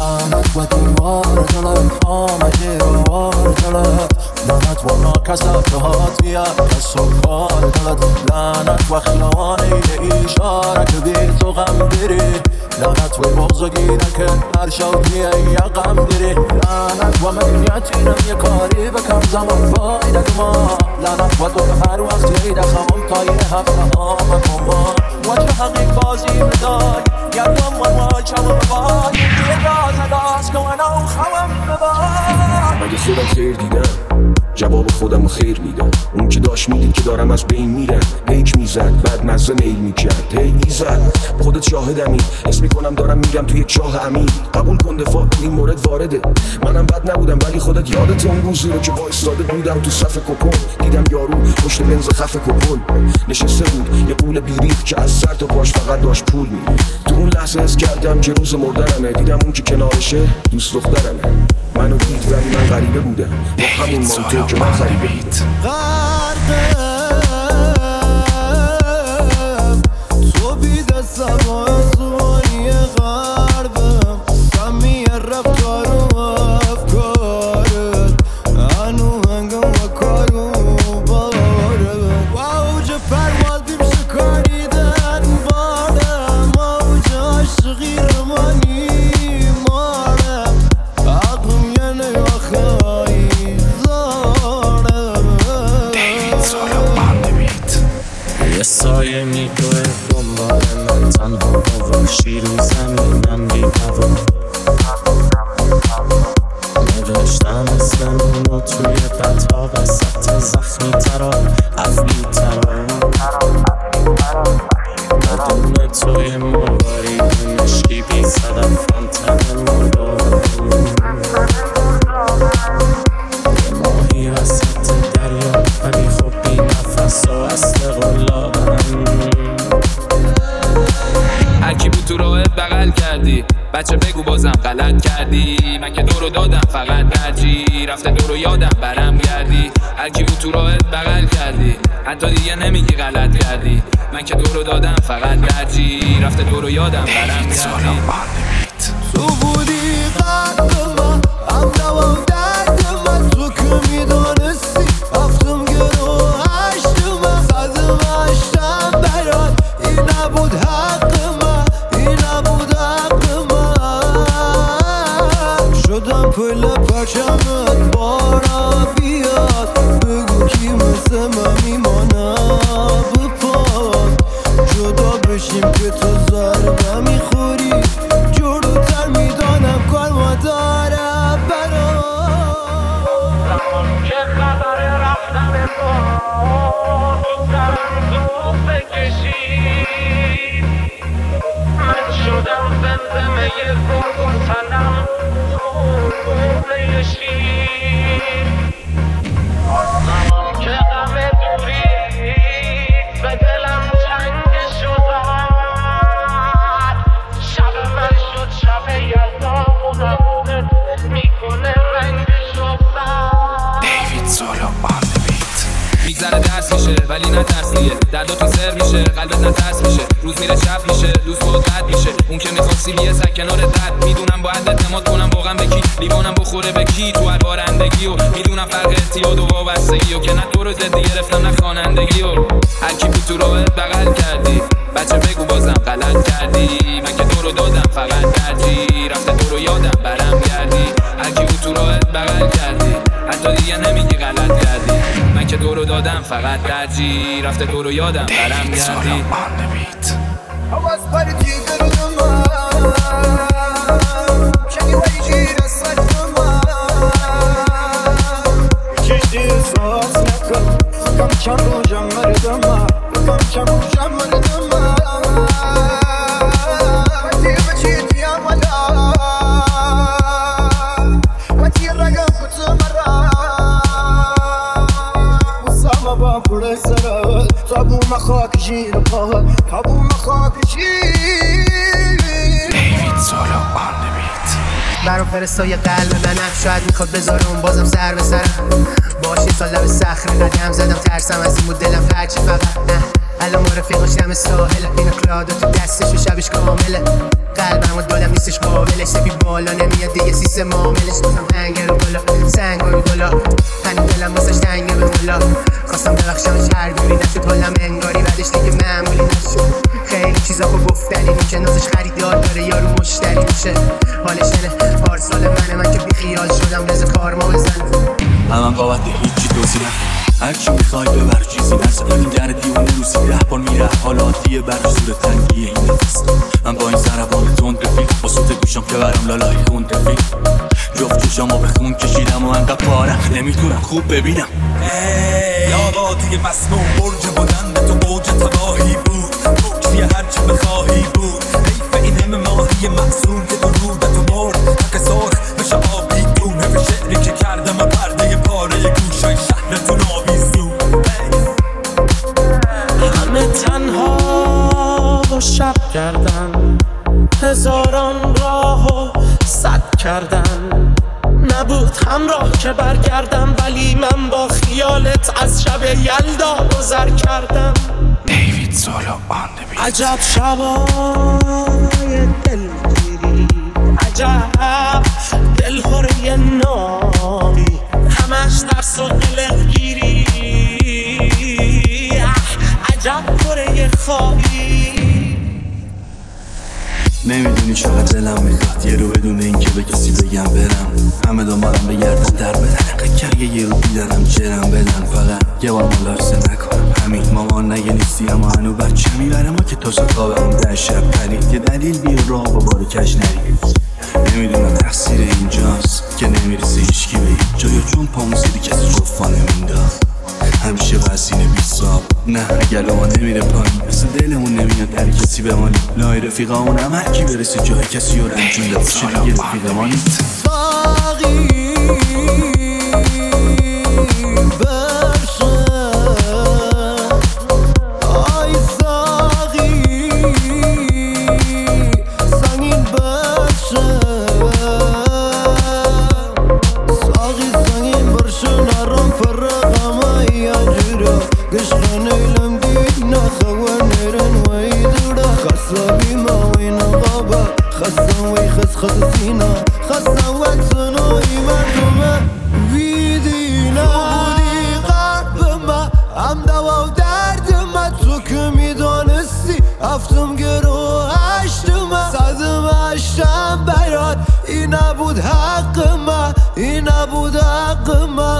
لعنت و دیوار دلت آمدی روار دلت لعنت و ناکسبت بیا کس و کار دلت لعنت و خیانه اشاره که بی تو غم دیری لعنت و بزرگی که هر شب بیه یا غم دیری لعنت و مکنیتینم یه کاری بکم زمان باید ما لعنت و تو هر وقت یه دخمم تا یه هفته آمد ما وجه حقیق بازی بدای یادم و واجم ببای یه راز که انا خوام ببای مگه خودم خیر دیدم جواب خودم خیر میدم اون که داشت میدید که دارم از بین میرم نیک میزد بعد مزه میل میکرد هی ایزد خودت شاهدمی اسم میکنم دارم میرم توی یک چاه عمیق قبول کن دفاع تو این مورد وارده منم بد نبودم ولی خودت یادت اون روزی رو که وایستاده بودم تو صف کپون دیدم یارو پشت بنز خف کپون نشسته بود یه قول بیریخ که از سر تا پاش فقط داشت پول میدید تو اون لحظه حس کردم که روز مردنمه دیدم اون که کنارشه دوست دخترمه منو دید ولی من غریبه بودم با همون منطق که من غریبه غرقم تو بی دستم و زمانی غربم سمی رفتار و افکارت هنو هنگم و کار و بارم و اوج پرواز بیم شکاریدن بارم اوج عاشقی رمانی مارم عقلم یعنی آخایی زارم یه سایه میدوه دنبال من تنها با وحشی رو زمینم بی هوا نوشتم اسممونو توی بطا وسط زخمی ترا افلی ترا بدون توی مواری مشکی بی صدف فانتن مردارم یه ماهی وسط دریا ولی خب بی نفس و اصل غلابم هرکی بود تو راهت بغل کردی بچه بگو بازم غلط کردی من که دورو دادم فقط درجی رفته دورو یادم برم گردی هرکی بود تو راهت بغل کردی حتی دیگه نمیگی غلط کردی من که دورو دادم فقط درجی رفته دورو یادم برم گردی تو بودی قلب من هم دوام درد من تو که میدانستی افتم گرو هشت من صدم هشتم برات این نبود حق من این نبود حق من شدم پل پرچمت بارا بیاد بگو کی مثل من میمانه بپاد جدا بشیم که تو ضربه میخوری جلوتر میدانم کار ما داره برام که خبر رفتن تو سرم تو بکشی من شدم زمزمه گرگ و سلم نیشی که غم دوری به دلم چنگ شدن شب من شد شب یلدا مونمونه میکنه رنگ شدن دیوید سولو آن بیت میگذره درس میشه ولی نه ترسیه درداتون سر میشه قلبت نترس میشه روز میره شب میشه دوست بود قد میشه اون که میخواستی بیه سر کنار درد میدونم باید اعتماد کنم واقعا به کی لیوانم بخوره به کی تو هر بارندگی و میدونم فرق اعتیاد و وابستگی و که نه تو رو زدی گرفتم نه خوانندگی و هر کی بود تو راهت بغل کردی بچه بگو بازم غلط کردی من که دورو دادم فقط درجی رفته دورو یادم برم گردی هر کی بود تو راهت بغل کردی حتی دیگه نمیگی غلط کردی من که دورو دادم فقط درجی رفته دورو یادم برم گردی حواس پریدی دلم شکی ویجی رسد چشتی احساس نکن کم رو جمع ردم کم رو جمع ردم وقتی بچیدی اولا وقتی رگم کت مرا وصام با پول سرد تابو مخاک جیر پا تابو مخاک جیر دیوید سولو آن بیت برام فرستای قلب منم شاید میخواد بذارم بازم سر به سرم باشه سال لب صخره قدم زدم ترسم از این بود دلم فرچه فقط نه الان ما رفیقاش دم ساحله این کلادا تو دستش و شبش کامله قلبم و دلم نیستش قابلش سپید بالا نمیاد دیگه سیستم معاملش دوستم هنگر رو بالا سنگ رو بالا هنو دلم واسش تنگه به مولا خواستم ببخشمش هر دوری نشد حالم انگاری بعدش دیگه معمولی نشد خیلی چیزا خب گفتنی میشه نازش خریدار داره یارو مشتری میشه حالش اینه پارسال من که بیخیال شدم رز کارما بزنم من بابت هیچی توضیح هرچی میخوای ببر چیزی نرسه این در دیوانه روسی 10 بار میره حالاتیه بر زور تنگیه این نفس من با این سربان تند رفیق با صوت گوشم که برم لالای خون رفیق جفت چشامو به خون کشیدم و انقدر پارم نمیتونم خوب ببینم یاداتی مسموم برج بلند تو اوج تباهی بود توی هرچی بخواهی بود حیف این همه ماهی محصوم که تو رودت و مرد حق سرخ بشه آبی دون همه شعری که کردم و پرده پاره گوشای شهرتون آویزون همه تنها و شب کردن هزاران راه و صد کردن نبود همراه که برگردم ولی من با خیالت از شب یلدا گذر کردم دیوید سولو آن دی بیت عجب شبای دلگیری عجب دلخوری نامی همش ترس و قلقگیری عجب کره خوابی نمیدونی چقدر دلم میخواد یه رو بدون این که به کسی بگم برم همه دنبالم بگردن در بدن انقدر کرگه یه رو بیدارم جرم بدن فقط یه بار ملاحظه نکنم همین مامان نگه نیستی اما هنو بچه میبره ما که تا سکابمون 10 شب پرید یه دلیل بیا راه با بار کش نرید نمیدونم تقصیر اینجاست که نمیرسه هیچکی به هیچ جا یا چون پامون سیدی کسی جفا نمینداخت همیشه وزینه بیساب نه اگر ما نمیره پایین مثل دلمون نمیاد در کسی بمانی لای رفیقامون هم هرکی برسه جای کسی رو رنجونده باشه دیگه رفیقمانی ساقی برشه آی ساقی سنگین برشه ساقی سنگین برشه نرم فرقم قشرن ايلم ديك نخوان نيرن ويدودا خصابي ما وين غابة خصا ويخص خصينا خصا واتسنو ايمانكما بيدينا بودي قلب ما هم دوا و درد ما تو که میدانستی افتم گرو هشتم صدم هشتم برات این نبود حق ما این نبود حق ما